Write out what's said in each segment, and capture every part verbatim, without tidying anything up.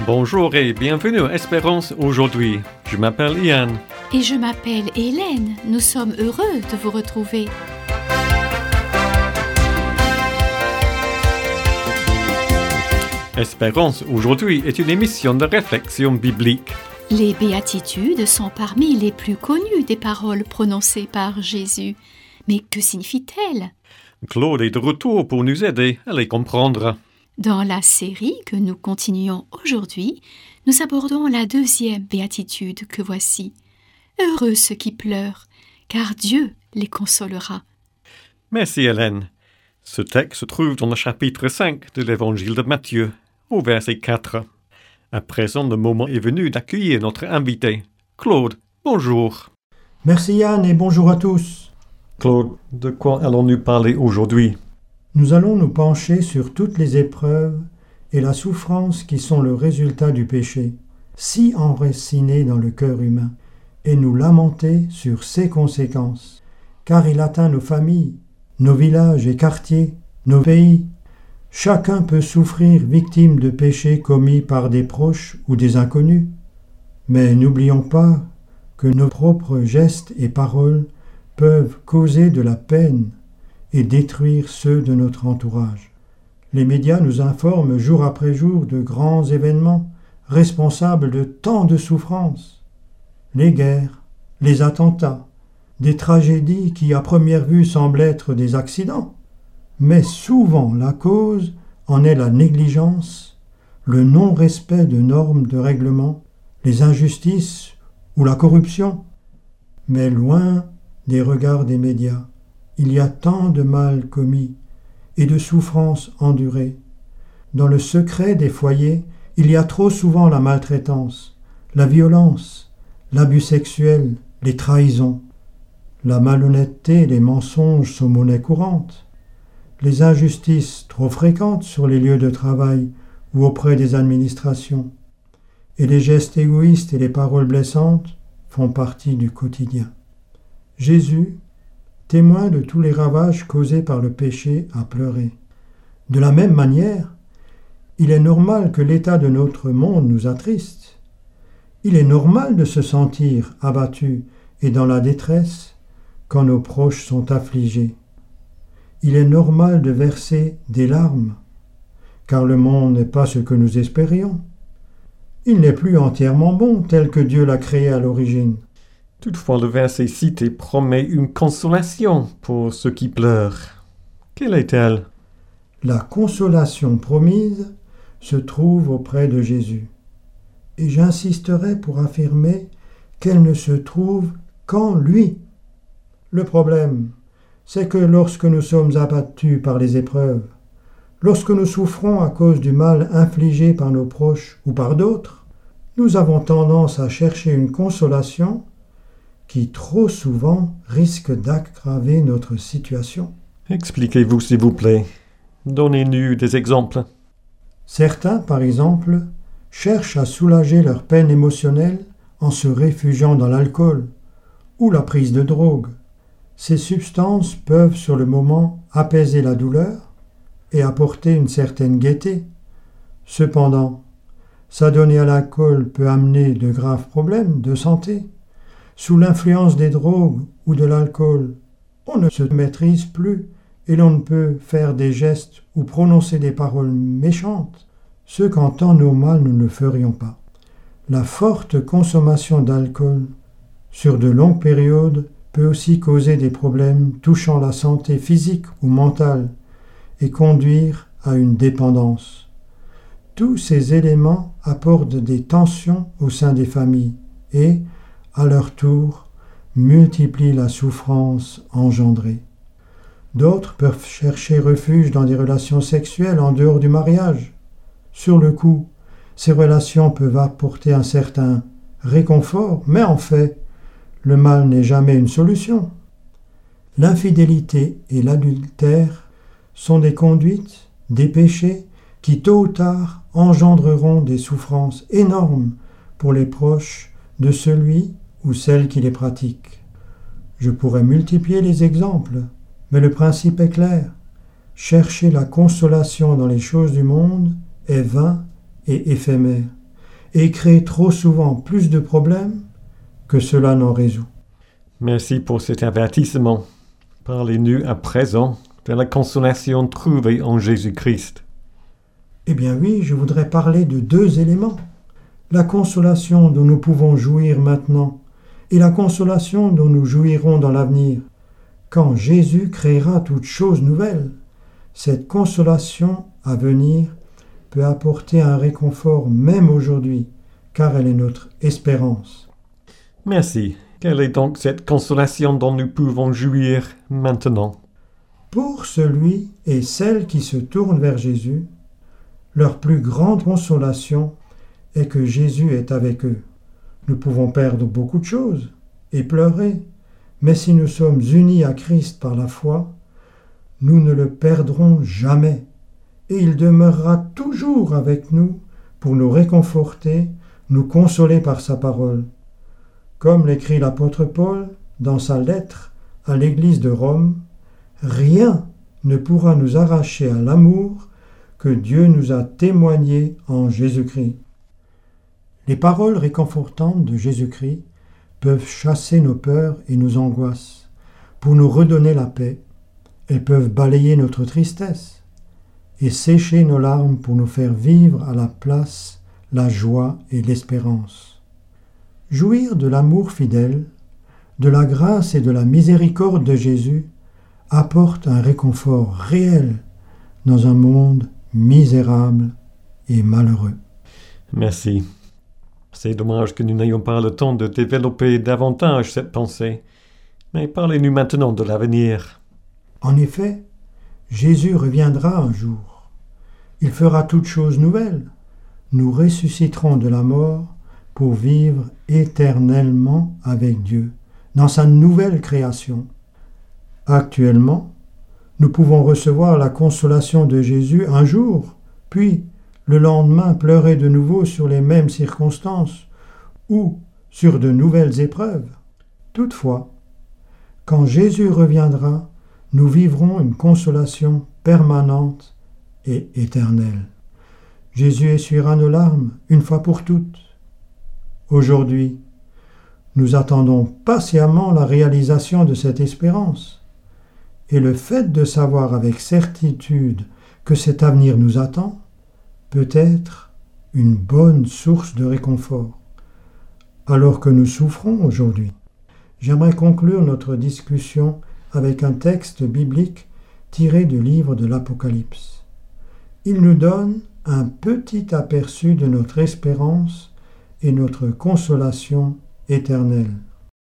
Bonjour et bienvenue à Espérance aujourd'hui. Je m'appelle Ian. Et je m'appelle Hélène. Nous sommes heureux de vous retrouver. Espérance aujourd'hui est une émission de réflexion biblique. Les béatitudes sont parmi les plus connues des paroles prononcées par Jésus. Mais que signifient-elles ? Claude est de retour pour nous aider à les comprendre. Dans la série que nous continuons aujourd'hui, nous abordons la deuxième béatitude que voici. Heureux ceux qui pleurent, car Dieu les consolera. Merci Hélène. Ce texte se trouve dans le chapitre cinq de l'évangile de Matthieu, au verset quatre. À présent, le moment est venu d'accueillir notre invité. Claude, bonjour. Merci Yann et bonjour à tous. Claude, de quoi allons-nous parler aujourd'hui ? Nous allons nous pencher sur toutes les épreuves et la souffrance qui sont le résultat du péché, si enraciné dans le cœur humain, et nous lamenter sur ses conséquences, car il atteint nos familles, nos villages et quartiers, nos pays. Chacun peut souffrir victime de péchés commis par des proches ou des inconnus. Mais n'oublions pas que nos propres gestes et paroles peuvent causer de la peine et détruire ceux de notre entourage. Les médias nous informent jour après jour de grands événements responsables de tant de souffrances. Les guerres, les attentats, des tragédies qui à première vue semblent être des accidents. Mais souvent la cause en est la négligence, le non-respect de normes de règlement, les injustices ou la corruption. Mais loin des regards des médias, il y a tant de mal commis et de souffrances endurées. Dans le secret des foyers, il y a trop souvent la maltraitance, la violence, l'abus sexuel, les trahisons. La malhonnêteté et les mensonges sont monnaie courante. Les injustices trop fréquentes sur les lieux de travail ou auprès des administrations. Et les gestes égoïstes et les paroles blessantes font partie du quotidien. Jésus, témoin de tous les ravages causés par le péché, a pleuré. De la même manière, il est normal que l'état de notre monde nous attriste. Il est normal de se sentir abattu et dans la détresse quand nos proches sont affligés. Il est normal de verser des larmes, car le monde n'est pas ce que nous espérions. Il n'est plus entièrement bon tel que Dieu l'a créé à l'origine. Toutefois, le verset cité promet une consolation pour ceux qui pleurent. Quelle est-elle ? La consolation promise se trouve auprès de Jésus. Et j'insisterai pour affirmer qu'elle ne se trouve qu'en lui. Le problème, c'est que lorsque nous sommes abattus par les épreuves, lorsque nous souffrons à cause du mal infligé par nos proches ou par d'autres, nous avons tendance à chercher une consolation qui trop souvent risque d'aggraver notre situation. Expliquez-vous s'il vous plaît. Donnez-nous des exemples. Certains, par exemple, cherchent à soulager leur peine émotionnelle en se réfugiant dans l'alcool ou la prise de drogue. Ces substances peuvent sur le moment apaiser la douleur et apporter une certaine gaieté. Cependant, s'adonner à l'alcool peut amener de graves problèmes de santé. Sous l'influence des drogues ou de l'alcool, on ne se maîtrise plus et l'on ne peut faire des gestes ou prononcer des paroles méchantes, ce qu'en temps normal nous ne ferions pas. La forte consommation d'alcool sur de longues périodes peut aussi causer des problèmes touchant la santé physique ou mentale et conduire à une dépendance. Tous ces éléments apportent des tensions au sein des familles et, à leur tour, multiplient la souffrance engendrée. D'autres peuvent chercher refuge dans des relations sexuelles en dehors du mariage. Sur le coup, ces relations peuvent apporter un certain réconfort, mais en fait, le mal n'est jamais une solution. L'infidélité et l'adultère sont des conduites, des péchés qui tôt ou tard engendreront des souffrances énormes pour les proches de celui ou celle qui les pratique. Je pourrais multiplier les exemples, mais le principe est clair. Chercher la consolation dans les choses du monde est vain et éphémère, et crée trop souvent plus de problèmes que cela n'en résout. Merci pour cet avertissement. Parlez-nous à présent de la consolation trouvée en Jésus-Christ. Eh bien oui, je voudrais parler de deux éléments. La consolation dont nous pouvons jouir maintenant et la consolation dont nous jouirons dans l'avenir. Quand Jésus créera toutes choses nouvelles, cette consolation à venir peut apporter un réconfort même aujourd'hui, car elle est notre espérance. Merci. Quelle est donc cette consolation dont nous pouvons jouir maintenant? Pour celui et celle qui se tournent vers Jésus, leur plus grande consolation est que Jésus est avec eux. Nous pouvons perdre beaucoup de choses et pleurer, mais si nous sommes unis à Christ par la foi, nous ne le perdrons jamais, et il demeurera toujours avec nous pour nous réconforter, nous consoler par sa parole. Comme l'écrit l'apôtre Paul dans sa lettre à l'église de Rome, rien ne pourra nous arracher à l'amour que Dieu nous a témoigné en Jésus-Christ. Les paroles réconfortantes de Jésus-Christ peuvent chasser nos peurs et nos angoisses. Pour nous redonner la paix, elles peuvent balayer notre tristesse et sécher nos larmes pour nous faire vivre à la place la joie et l'espérance. Jouir de l'amour fidèle, de la grâce et de la miséricorde de Jésus apporte un réconfort réel dans un monde misérable et malheureux. Merci. C'est dommage que nous n'ayons pas le temps de développer davantage cette pensée. Mais parlez-nous maintenant de l'avenir. En effet, Jésus reviendra un jour. Il fera toutes choses nouvelles. Nous ressusciterons de la mort pour vivre éternellement avec Dieu, dans sa nouvelle création. Actuellement, nous pouvons recevoir la consolation de Jésus un jour, puis le lendemain pleurer de nouveau sur les mêmes circonstances ou sur de nouvelles épreuves. Toutefois, quand Jésus reviendra, nous vivrons une consolation permanente et éternelle. Jésus essuiera nos larmes une fois pour toutes. Aujourd'hui, nous attendons patiemment la réalisation de cette espérance. Et le fait de savoir avec certitude que cet avenir nous attend peut être une bonne source de réconfort, alors que nous souffrons aujourd'hui. J'aimerais conclure notre discussion avec un texte biblique tiré du livre de l'Apocalypse. Il nous donne un petit aperçu de notre espérance et notre consolation éternelle.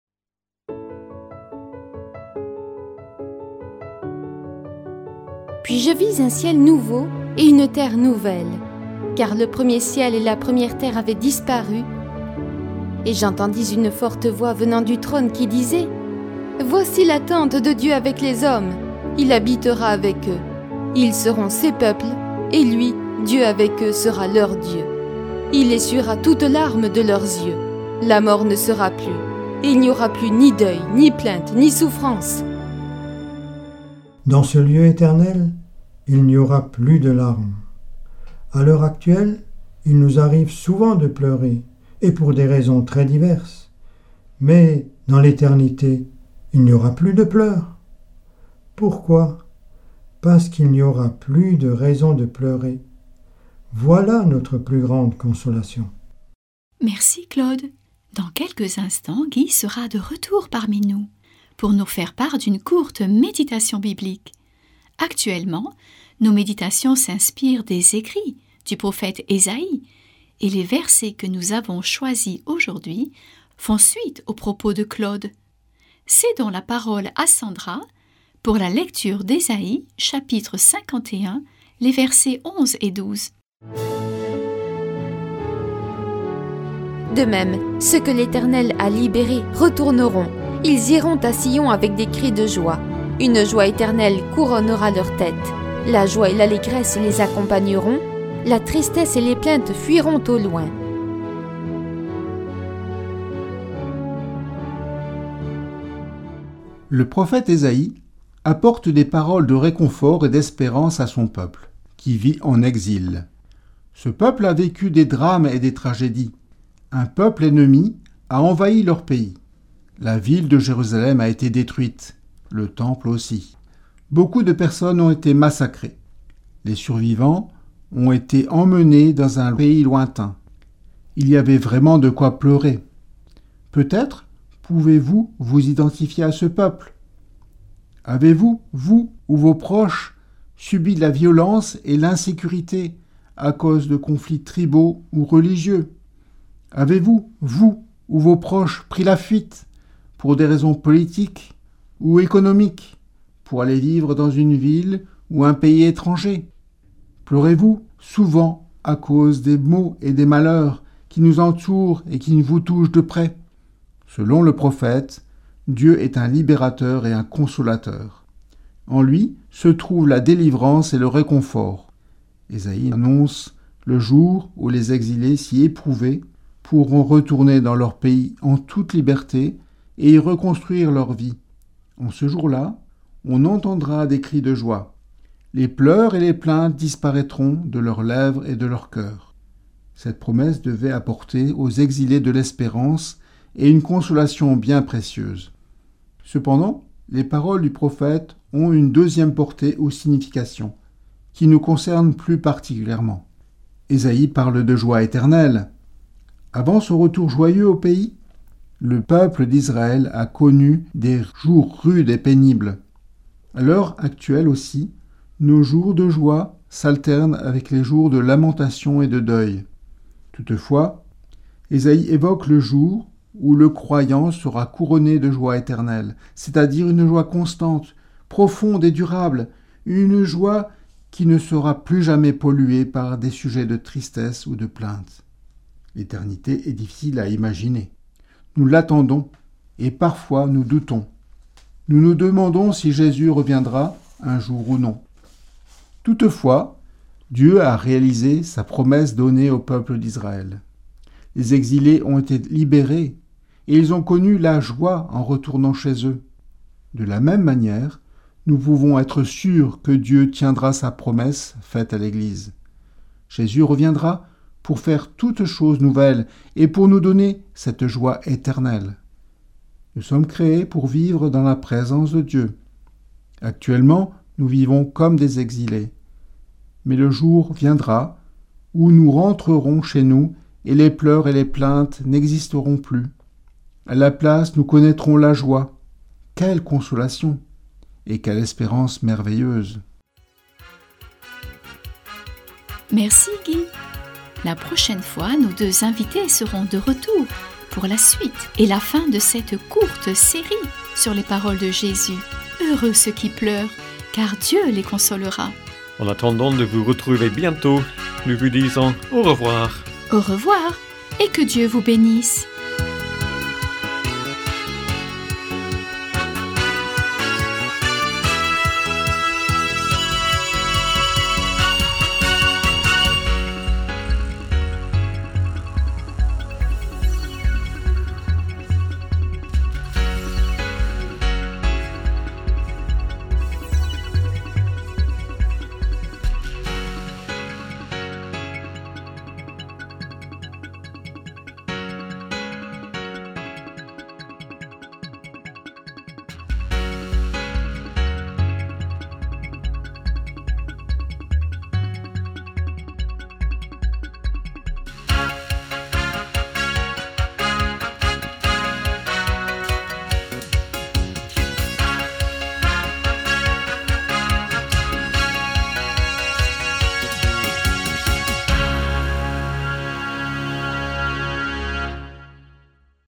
Puis je vis un ciel nouveau et une terre nouvelle, car le premier ciel et la première terre avaient disparu. Et j'entendis une forte voix venant du trône qui disait : « Voici la tente de Dieu avec les hommes, il habitera avec eux. Ils seront ses peuples, et lui, Dieu avec eux, sera leur Dieu. Il essuiera toute larme de leurs yeux. La mort ne sera plus, et il n'y aura plus ni deuil, ni plainte, ni souffrance. » Dans ce lieu éternel, il n'y aura plus de larmes. À l'heure actuelle, il nous arrive souvent de pleurer, et pour des raisons très diverses. Mais dans l'éternité, il n'y aura plus de pleurs. Pourquoi ? Parce qu'il n'y aura plus de raison de pleurer. Voilà notre plus grande consolation. Merci Claude. Dans quelques instants, Guy sera de retour parmi nous pour nous faire part d'une courte méditation biblique. Actuellement, nos méditations s'inspirent des écrits du prophète Ésaïe et les versets que nous avons choisis aujourd'hui font suite aux propos de Claude. Cédons la parole à Sandra pour la lecture d'Ésaïe, chapitre cinquante et un, les versets onze et douze. De même, ceux que l'Éternel a libérés retourneront. Ils iront à Sion avec des cris de joie. Une joie éternelle couronnera leur tête. La joie et l'allégresse les accompagneront. La tristesse et les plaintes fuiront au loin. Le prophète Ésaïe apporte des paroles de réconfort et d'espérance à son peuple, qui vit en exil. Ce peuple a vécu des drames et des tragédies. Un peuple ennemi a envahi leur pays. La ville de Jérusalem a été détruite, le temple aussi. Beaucoup de personnes ont été massacrées. Les survivants ont été emmenés dans un pays lointain. Il y avait vraiment de quoi pleurer. Peut-être pouvez-vous vous identifier à ce peuple. Avez-vous, vous ou vos proches, subi la violence et l'insécurité à cause de conflits tribaux ou religieux? Avez-vous, vous ou vos proches, pris la fuite pour des raisons politiques ou économiques, pour aller vivre dans une ville ou un pays étranger? Pleurez-vous souvent à cause des maux et des malheurs qui nous entourent et qui vous touchent de près? Selon le prophète, Dieu est un libérateur et un consolateur. En lui se trouve la délivrance et le réconfort. Ésaïe annonce le jour où les exilés si éprouvés pourront retourner dans leur pays en toute liberté et y reconstruire leur vie. En ce jour-là, on entendra des cris de joie. Les pleurs et les plaintes disparaîtront de leurs lèvres et de leur cœur. Cette promesse devait apporter aux exilés de l'espérance et une consolation bien précieuse. Cependant, les paroles du prophète ont une deuxième portée ou signification, qui nous concerne plus particulièrement. Ésaïe parle de joie éternelle. Avant son retour joyeux au pays, le peuple d'Israël a connu des jours rudes et pénibles. À l'heure actuelle aussi, nos jours de joie s'alternent avec les jours de lamentation et de deuil. Toutefois, Ésaïe évoque le jour où le croyant sera couronné de joie éternelle, c'est-à-dire une joie constante, profonde et durable, une joie qui ne sera plus jamais polluée par des sujets de tristesse ou de plainte. L'éternité est difficile à imaginer. Nous l'attendons et parfois nous doutons. Nous nous demandons si Jésus reviendra un jour ou non. Toutefois, Dieu a réalisé sa promesse donnée au peuple d'Israël. Les exilés ont été libérés et ils ont connu la joie en retournant chez eux. De la même manière, nous pouvons être sûrs que Dieu tiendra sa promesse faite à l'Église. Jésus reviendra pour faire toutes choses nouvelles et pour nous donner cette joie éternelle. Nous sommes créés pour vivre dans la présence de Dieu. Actuellement, nous vivons comme des exilés. Mais le jour viendra où nous rentrerons chez nous et les pleurs et les plaintes n'existeront plus. À la place, nous connaîtrons la joie. Quelle consolation et quelle espérance merveilleuse! Merci Guy. La prochaine fois, nos deux invités seront de retour pour la suite et la fin de cette courte série sur les paroles de Jésus. Heureux ceux qui pleurent, car Dieu les consolera. En attendant de vous retrouver bientôt, nous vous disons au revoir. Au revoir et que Dieu vous bénisse.